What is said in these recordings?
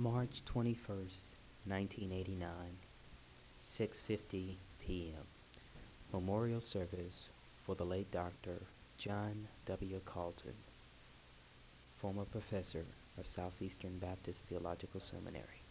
March 21st, 1989, 6:50 p.m. Memorial service for the late Dr. John W. Calton, former professor of Southeastern Baptist Theological Seminary.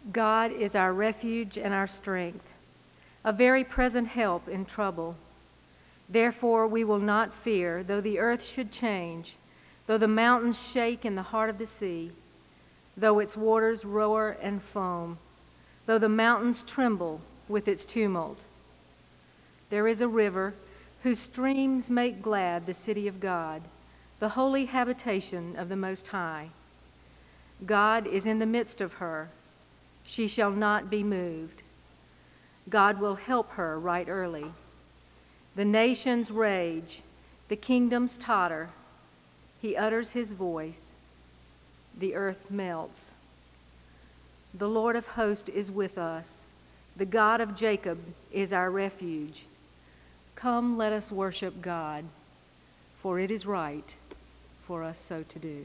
God is our refuge and our strength, a very present help in trouble. Therefore we will not fear, though the earth should change, though the mountains shake in the heart of the sea, though its waters roar and foam, though the mountains tremble with its tumult. There is a river whose streams make glad the city of God, the holy habitation of the Most High. God is in the midst of her. She shall not be moved. God will help her right early. The nations rage, the kingdoms totter. He utters his voice. The earth melts. The Lord of hosts is with us. The God of Jacob is our refuge. Come, let us worship God, for it is right for us so to do.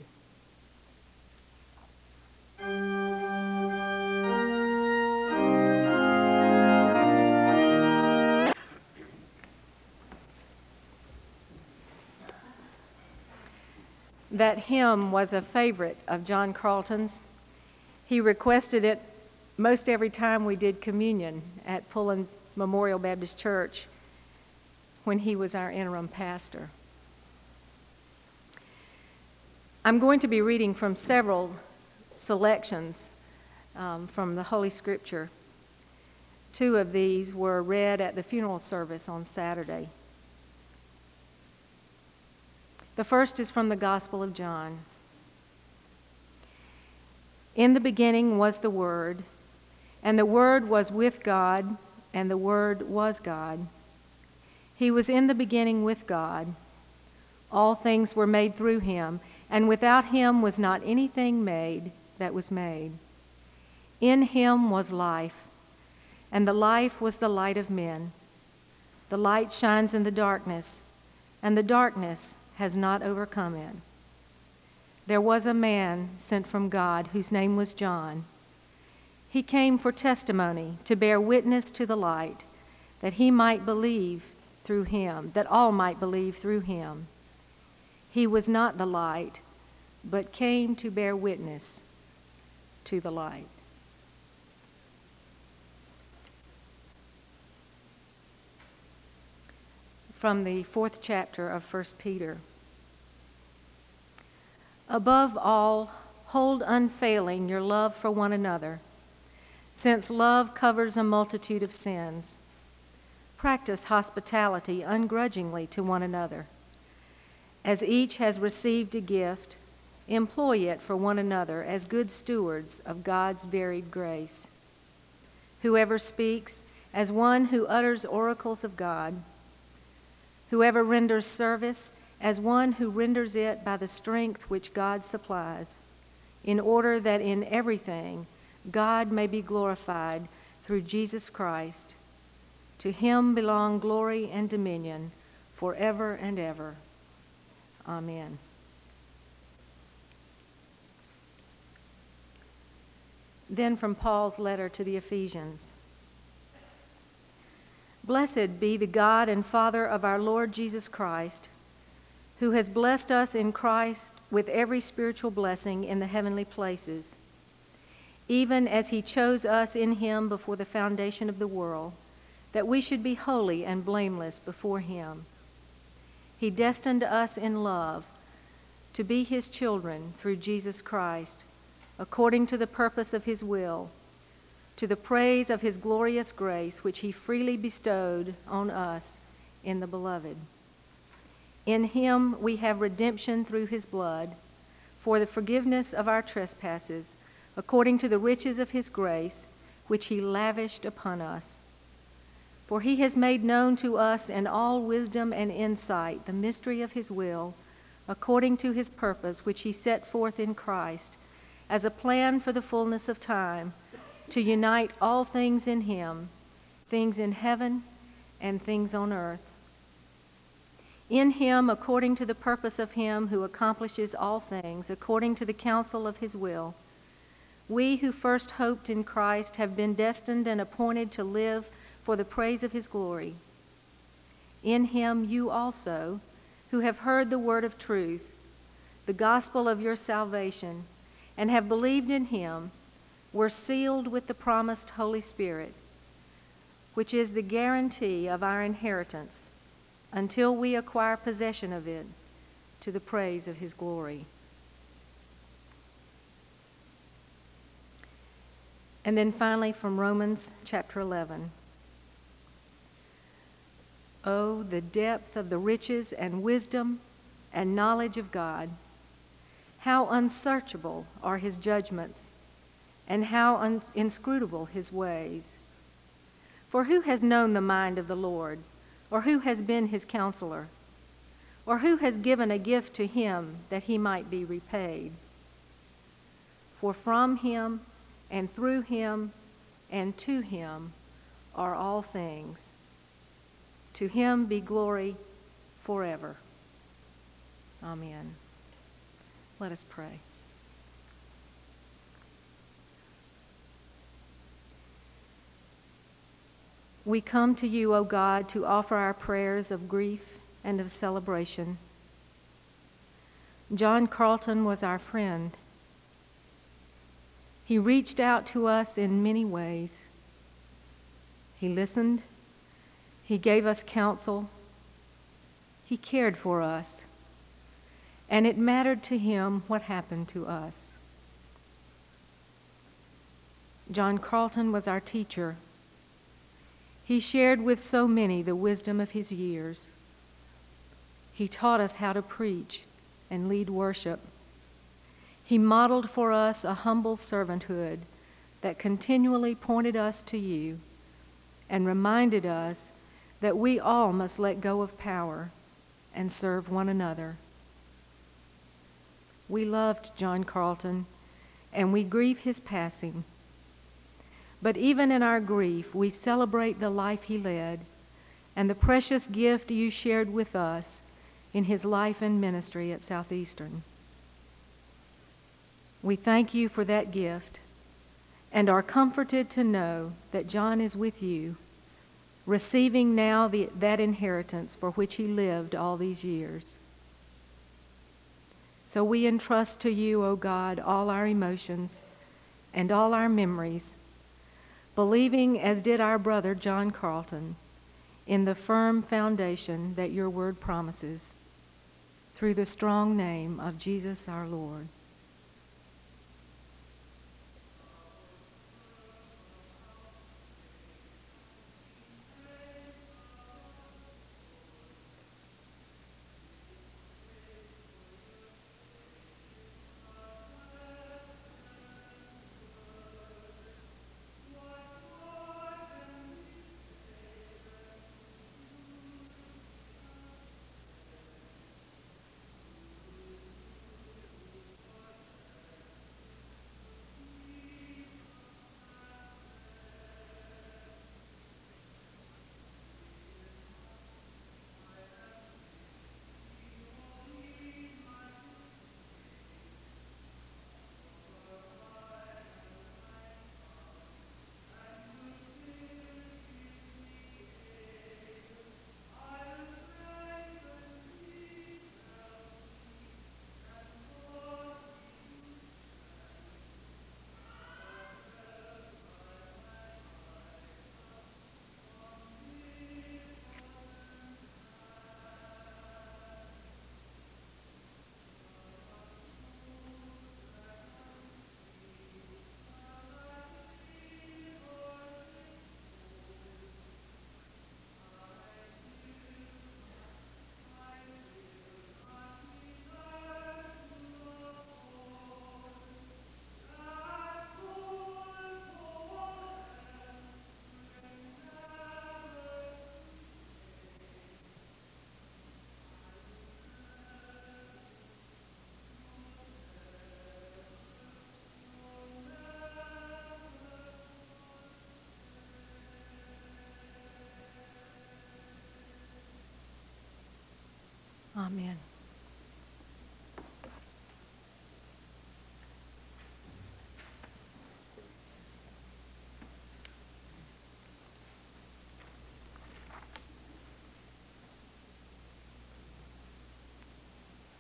That hymn was a favorite of John Carlton's. He requested it most every time we did communion at Pullen Memorial Baptist Church when he was our interim pastor. I'm going to be reading from several selections from the Holy Scripture. Two of these were read at the funeral service on Saturday. The first is from the Gospel of John. In the beginning was the Word, and the Word was with God, and the Word was God. He was in the beginning with God. All things were made through him, and without him was not anything made that was made. In him was life, and the life was the light of men. The light shines in the darkness, and the darkness has not overcome it. There was a man sent from God whose name was John. He came for testimony, to bear witness to the light, that he might believe through him, that all might believe through him. He was not the light, but came to bear witness to the light. From the 4th chapter of 1 Peter. Above all, hold unfailing your love for one another, since love covers a multitude of sins. Practice hospitality ungrudgingly to one another. As each has received a gift, employ it for one another as good stewards of God's varied grace. Whoever speaks, as one who utters oracles of God. Whoever renders service, as one who renders it by the strength which God supplies, in order that in everything God may be glorified through Jesus Christ. To him belong glory and dominion forever and ever. Amen. Then from Paul's letter to the Ephesians. Blessed be the God and Father of our Lord Jesus Christ, who has blessed us in Christ with every spiritual blessing in the heavenly places, even as he chose us in him before the foundation of the world, that we should be holy and blameless before him. He destined us in love to be his children through Jesus Christ, according to the purpose of his will, to the praise of his glorious grace, which he freely bestowed on us in the Beloved. In him we have redemption through his blood, for the forgiveness of our trespasses, according to the riches of his grace, which he lavished upon us. For he has made known to us in all wisdom and insight the mystery of his will, according to his purpose, which he set forth in Christ, as a plan for the fullness of time, to unite all things in him, things in heaven and things on earth. In him, according to the purpose of him who accomplishes all things, according to the counsel of his will, we who first hoped in Christ have been destined and appointed to live for the praise of his glory. In him you also, who have heard the word of truth, the gospel of your salvation, and have believed in him, we're sealed with the promised Holy Spirit, which is the guarantee of our inheritance until we acquire possession of it to the praise of His glory. And then finally from Romans chapter 11. Oh, the depth of the riches and wisdom and knowledge of God! How unsearchable are His judgments, and how inscrutable His ways. For who has known the mind of the Lord, or who has been His counselor, or who has given a gift to Him that He might be repaid? For from Him, and through Him, and to Him are all things. To Him be glory forever. Amen. Let us pray. We come to you, O God, to offer our prayers of grief and of celebration. John Carlton was our friend. He reached out to us in many ways. He listened. He gave us counsel. He cared for us. And it mattered to him what happened to us. John Carlton was our teacher. He shared with so many the wisdom of his years. He taught us how to preach and lead worship. He modeled for us a humble servanthood that continually pointed us to you and reminded us that we all must let go of power and serve one another. We loved John Carlton, and we grieve his passing. But even in our grief, we celebrate the life he led and the precious gift you shared with us in his life and ministry at Southeastern. We thank you for that gift and are comforted to know that John is with you, receiving now that inheritance for which he lived all these years. So we entrust to you, O God, all our emotions and all our memories, believing, as did our brother John Carlton, in the firm foundation that your word promises, through the strong name of Jesus our Lord. Amen.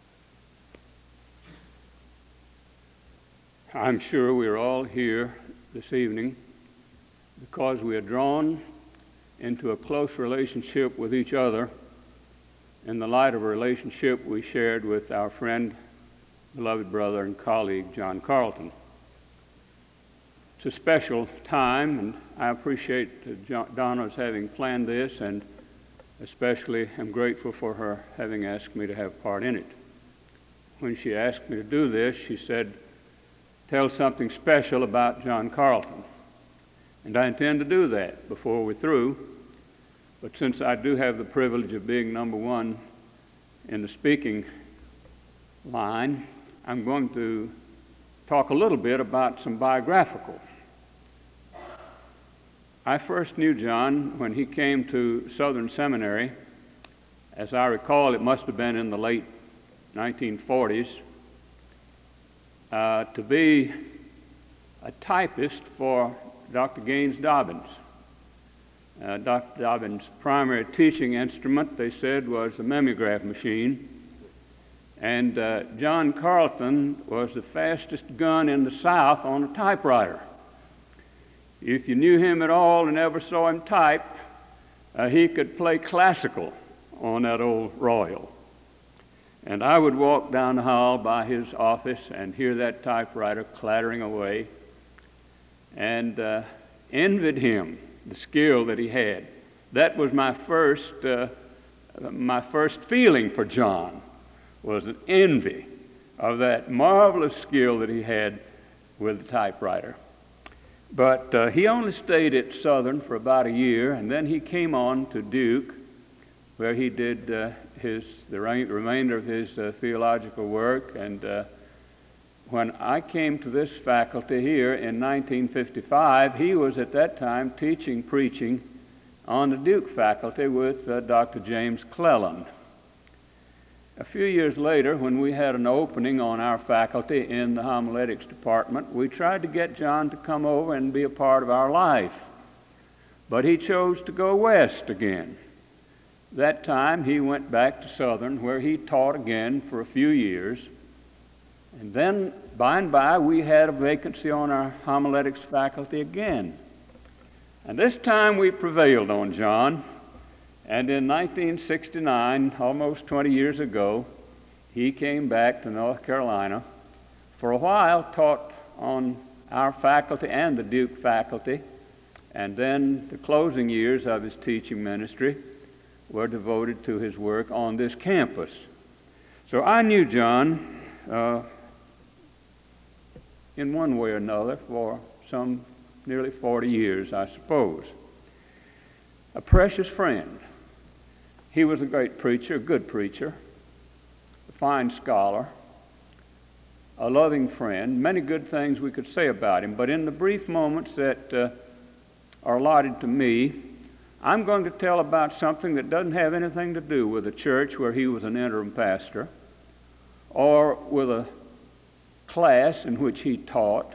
I'm sure we're all here this evening because we are drawn into a close relationship with each other in the light of a relationship we shared with our friend, beloved brother and colleague, John Carlton. It's a special time, and I appreciate Donna's having planned this, and especially am grateful for her having asked me to have part in it. When she asked me to do this, she said, "Tell something special about John Carlton." And I intend to do that before we're through. But since I do have the privilege of being number one in the speaking line, I'm going to talk a little bit about some biographical. I first knew John when he came to Southern Seminary. As I recall, it must have been in the late 1940s, to be a typist for Dr. Gaines Dobbins. Dr. Dobbins' primary teaching instrument, they said, was a mimeograph machine. And John Carlton was the fastest gun in the South on a typewriter. If you knew him at all and ever saw him type, he could play classical on that old Royal. And I would walk down the hall by his office and hear that typewriter clattering away and envied him, the skill that he had. That was my first feeling for John, was an envy of that marvelous skill that he had with the typewriter. But he only stayed at Southern for about a year, and then he came on to Duke, where he did the remainder of his theological work. And when I came to this faculty here in 1955, he was at that time preaching on the Duke faculty with Dr. James Cleland. A few years later, when we had an opening on our faculty in the homiletics department, we tried to get John to come over and be a part of our life. But he chose to go west again. That time he went back to Southern, where he taught again for a few years. And then by and by we had a vacancy on our homiletics faculty again. And this time we prevailed on John. And in 1969, almost 20 years ago, he came back to North Carolina. For a while taught on our faculty and the Duke faculty. And then the closing years of his teaching ministry were devoted to his work on this campus. So I knew John in one way or another for some nearly 40 years, I suppose. A precious friend. He was a great preacher, a good preacher, a fine scholar, a loving friend, many good things we could say about him. But in the brief moments that are allotted to me, I'm going to tell about something that doesn't have anything to do with a church where he was an interim pastor, or with a class in which he taught.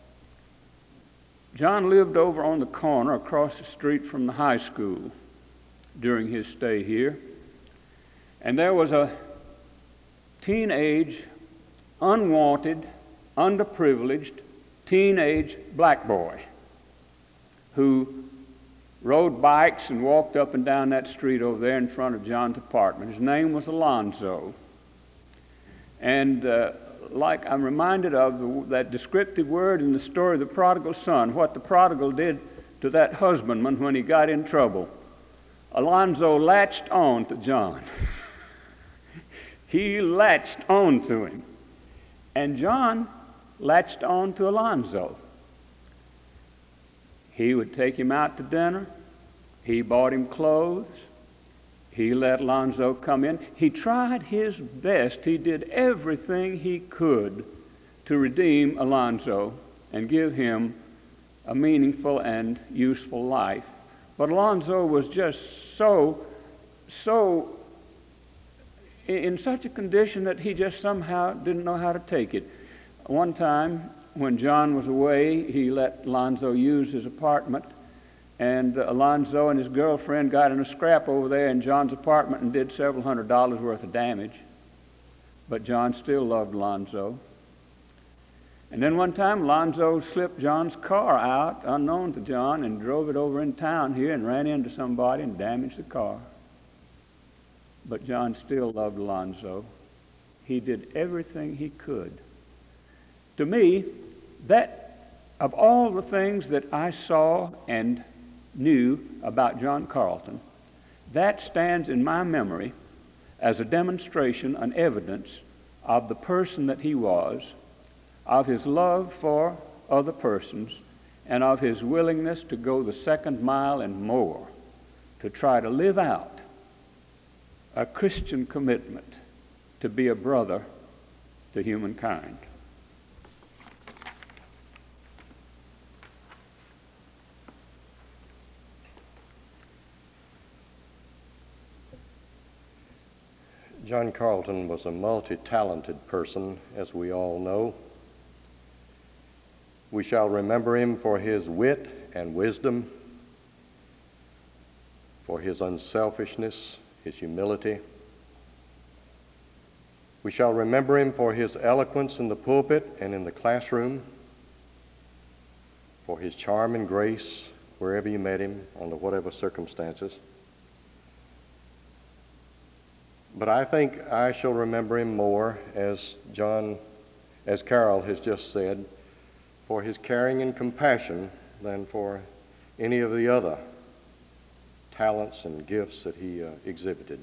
John lived over on the corner across the street from the high school during his stay here. And there was a teenage, unwanted, underprivileged, teenage black boy who rode bikes and walked up and down that street over there in front of John's apartment. His name was Alonzo. And like I'm reminded of that descriptive word in the story of the prodigal son, what the prodigal did to that husbandman when he got in trouble. Alonzo latched on to John. He latched on to him. And John latched on to Alonzo. He would take him out to dinner. He bought him clothes. He let Alonzo come in. He tried his best. He did everything he could to redeem Alonzo and give him a meaningful and useful life. But Alonzo was just so in such a condition that he just somehow didn't know how to take it. One time, when John was away, he let Alonzo use his apartment, and Alonzo and his girlfriend got in a scrap over there in John's apartment and did several $100s worth of damage. But John still loved Alonzo. And then one time, Lonzo slipped John's car out, unknown to John, and drove it over in town here and ran into somebody and damaged the car. But John still loved Lonzo. He did everything he could. To me, that, of all the things that I saw and knew about John Carlton, that stands in my memory as a demonstration, an evidence of the person that he was, of his love for other persons, and of his willingness to go the second mile and more to try to live out a Christian commitment to be a brother to humankind. John Carlton was a multi-talented person, as we all know. We shall remember him for his wit and wisdom, for his unselfishness, his humility. We shall remember him for his eloquence in the pulpit and in the classroom, for his charm and grace wherever you met him, under whatever circumstances. But I think I shall remember him more, as Carol has just said, for his caring and compassion than for any of the other talents and gifts that he exhibited.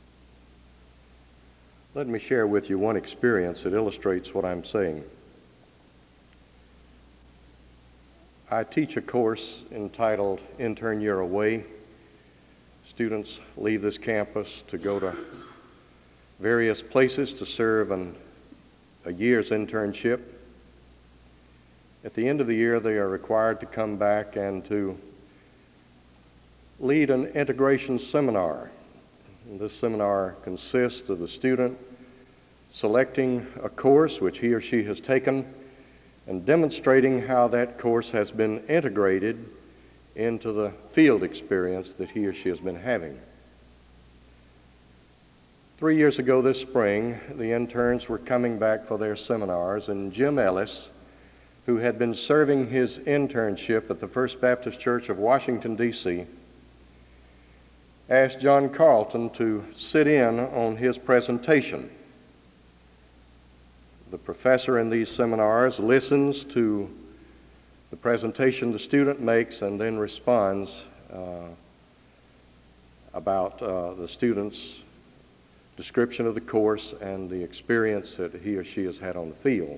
Let me share with you one experience that illustrates what I'm saying. I teach a course entitled Intern Year Away. Students leave this campus to go to various places to serve a year's internship. At the end of the year, they are required to come back and to lead an integration seminar. And this seminar consists of the student selecting a course which he or she has taken and demonstrating how that course has been integrated into the field experience that he or she has been having. 3 years ago this spring, the interns were coming back for their seminars, and Jim Ellis, who had been serving his internship at the First Baptist Church of Washington, D.C., asked John Carlton to sit in on his presentation. The professor in these seminars listens to the presentation the student makes and then responds about the student's description of the course and the experience that he or she has had on the field.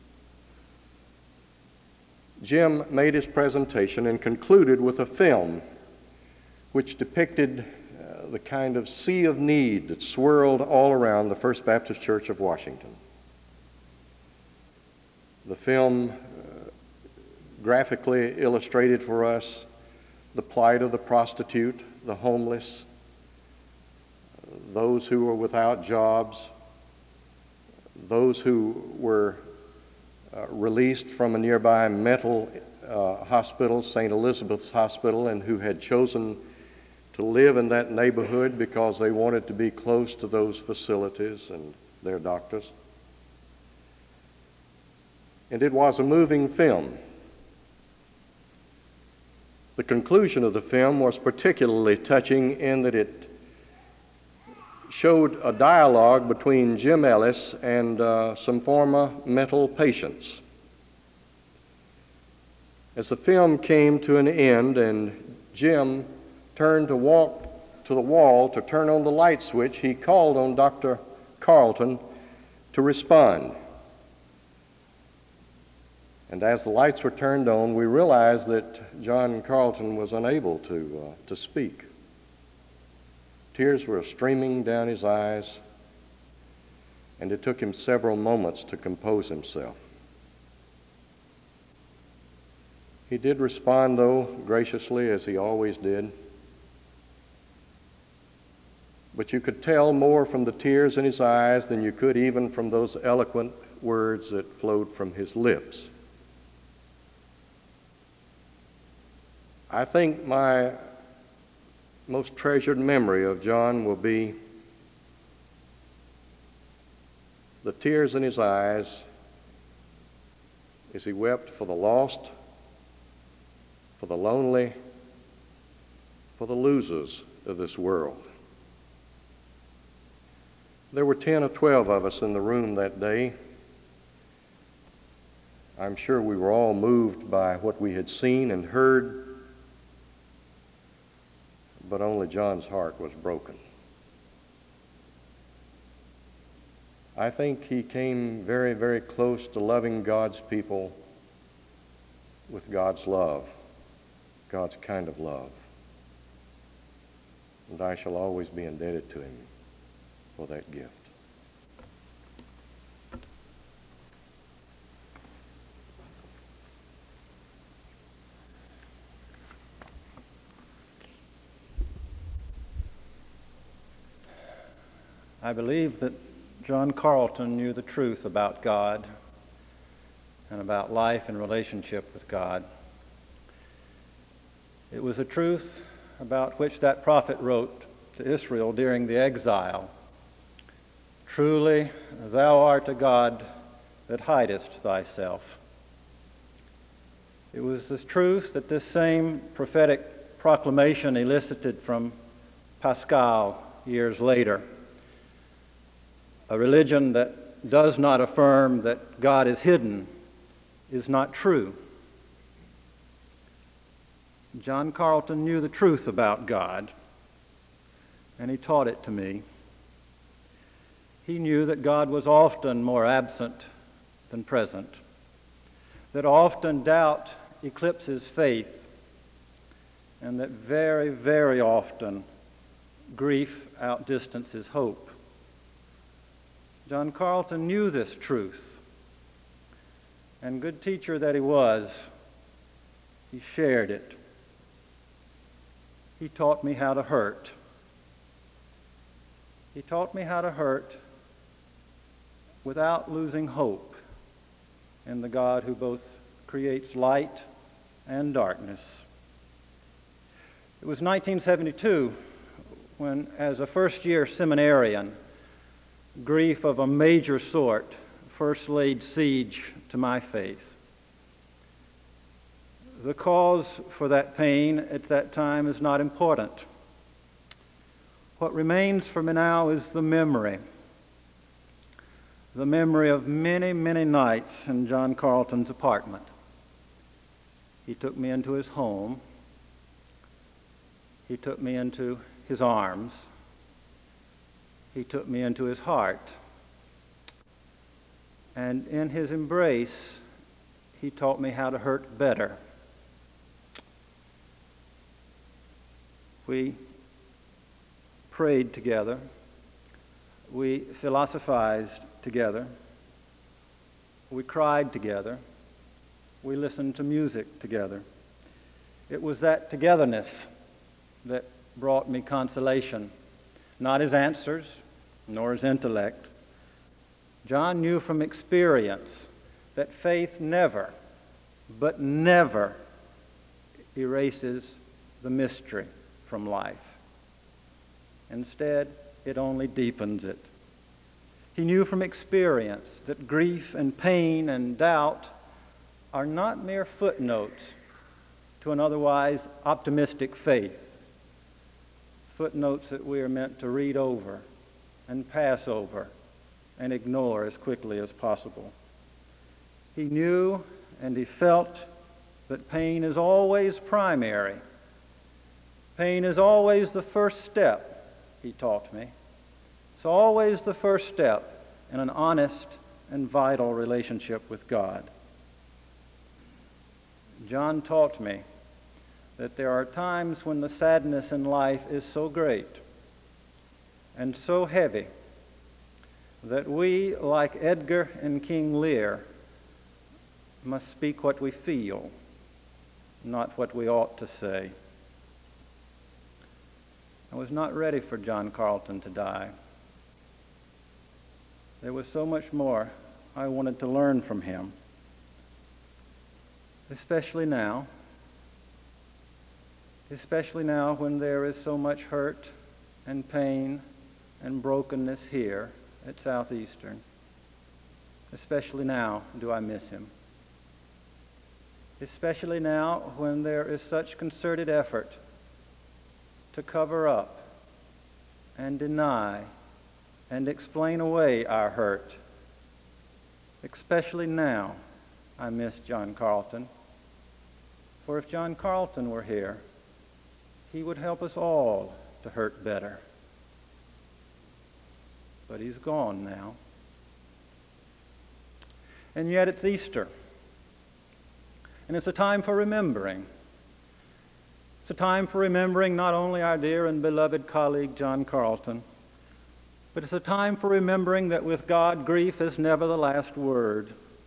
Jim made his presentation and concluded with a film which depicted the kind of sea of need that swirled all around the First Baptist Church of Washington. The film graphically illustrated for us the plight of the prostitute, the homeless, those who were without jobs, those who were released from a nearby mental hospital, St. Elizabeth's Hospital, and who had chosen to live in that neighborhood because they wanted to be close to those facilities and their doctors. And it was a moving film. The conclusion of the film was particularly touching in that it showed a dialogue between Jim Ellis and some former mental patients. As the film came to an end and Jim turned to walk to the wall to turn on the light switch, he called on Dr. Carlton to respond. And as the lights were turned on, we realized that John Carlton was unable to speak. Tears were streaming down his eyes, and it took him several moments to compose himself. He did respond, though, graciously, as he always did. But you could tell more from the tears in his eyes than you could even from those eloquent words that flowed from his lips. I think my most treasured memory of John will be the tears in his eyes as he wept for the lost, for the lonely, for the losers of this world. There were 10 or 12 of us in the room that day. I'm sure we were all moved by what we had seen and heard, but only John's heart was broken. I think he came very, very close to loving God's people with God's love, God's kind of love. And I shall always be indebted to him for that gift. I believe that John Carlton knew the truth about God and about life and relationship with God. It was a truth about which that prophet wrote to Israel during the exile. Truly, thou art a God that hidest thyself. It was this truth that this same prophetic proclamation elicited from Pascal years later. A religion that does not affirm that God is hidden is not true. John Carlton knew the truth about God, and he taught it to me. He knew that God was often more absent than present, that often doubt eclipses faith, and that very, very often grief outdistances hope. John Carlton knew this truth, and good teacher that he was, he shared it. He taught me how to hurt. He taught me how to hurt without losing hope in the God who both creates light and darkness. It was 1972 when, as a first-year seminarian, grief of a major sort first laid siege to my faith. The cause for that pain at that time is not important. What remains for me now is the memory of many, many nights in John Carlton's apartment. He took me into his home. He took me into his arms. He took me into his heart. And in his embrace, he taught me how to hurt better. We prayed together. We philosophized together. We cried together. We listened to music together. It was that togetherness that brought me consolation, not his answers, nor his intellect. John knew from experience that faith never, but never erases the mystery from life. Instead, it only deepens it. He knew from experience that grief and pain and doubt are not mere footnotes to an otherwise optimistic faith, footnotes that we are meant to read over and pass over and ignore as quickly as possible. He knew and he felt that pain is always primary. Pain is always the first step, he taught me. It's always the first step in an honest and vital relationship with God. John taught me that there are times when the sadness in life is so great and so heavy that we, like Edgar and King Lear, must speak what we feel, not what we ought to say. I was not ready for John Carlton to die. There was so much more I wanted to learn from him, especially now when there is so much hurt and pain and brokenness here at Southeastern. Especially now do I miss him. especially now when there is such concerted effort to cover up and deny and explain away our hurt. Especially now, I miss John Carlton. For if John Carlton were here, he would help us all to hurt better. But he's gone now. And yet it's Easter. And it's a time for remembering. It's a time for remembering not only our dear and beloved colleague John Carlton, but it's a time for remembering that with God, grief is never the last word.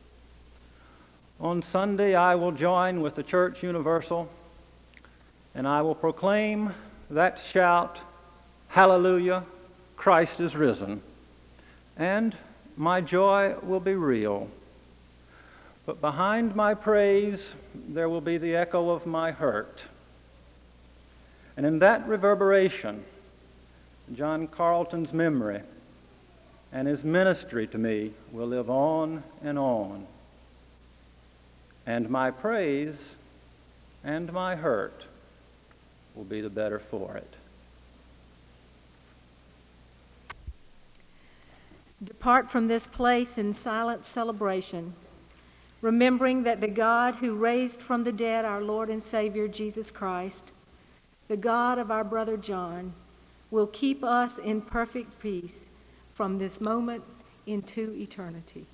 On Sunday, I will join with the Church Universal, and I will proclaim that shout, "Hallelujah, Christ is risen." And my joy will be real. But behind my praise, there will be the echo of my hurt. And in that reverberation, John Carlton's memory and his ministry to me will live on and on. And my praise and my hurt will be the better for it. Depart from this place in silent celebration, remembering that the God who raised from the dead our Lord and Savior Jesus Christ, the God of our brother John, will keep us in perfect peace from this moment into eternity.